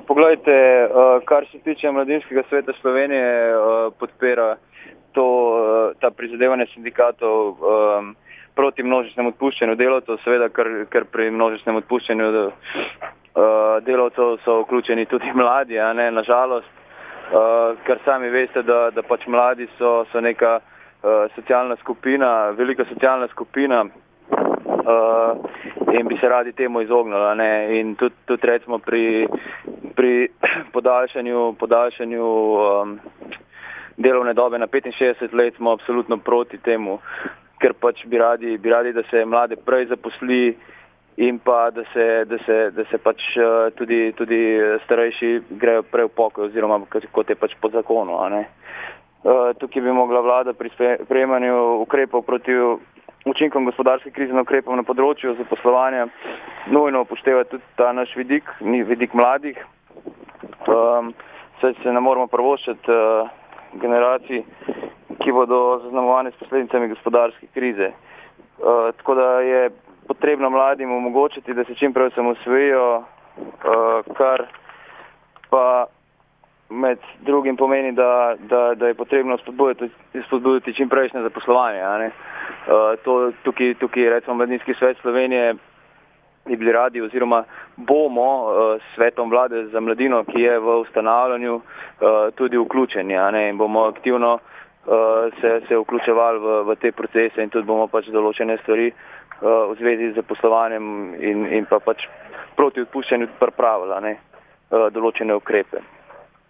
Poglejte, kar se tiče Mladinskega sveta Slovenije, podpira ta prizadevanje sindikatov proti množičnemu odpuščanju delavcev, seveda, ker pri množičnem odpuščanju delavcev so vključeni tudi mladi, a ne, nažalost, ker sami veste, da pač mladi so neka socialna skupina, velika socialna skupina, in bi se radi temu izognili, ne, in tudi recimo pri podaljšanju delovne dobe na 65 let smo absolutno proti temu, ker pač bi radi, da se mlade prej zaposli in pa da se pač tudi starejši grejo prej v pokoj oziroma kot je pač po zakonu, a ne. Tukaj bi mogla vlada pri sprejemanju ukrepov proti učinkom gospodarske krize na ukrepov na področju zaposlovanja nujno upoštevati tudi ta naš vidik mladih. Saj se ne moramo privoščiti generacij, ki bodo zaznamovane s posledicami gospodarske krize. Tako da je potrebno mladim omogočiti, da se čim prej osamosvojijo, kar pa med drugim pomeni, da je potrebno spodbuditi čim prejšnje zaposlovanje, a ne. Tukaj recimo Mladinski svet Slovenije bi bili radi oziroma bomo s svetom vlade za mladino, ki je v ustanavljanju, tudi vključeni, a ne, in bomo aktivno se vključevali v te procese in tudi bomo pač določene stvari v zvezi z zaposlovanjem in pa pač proti odpuščanju pripravili, a ne, določene ukrepe.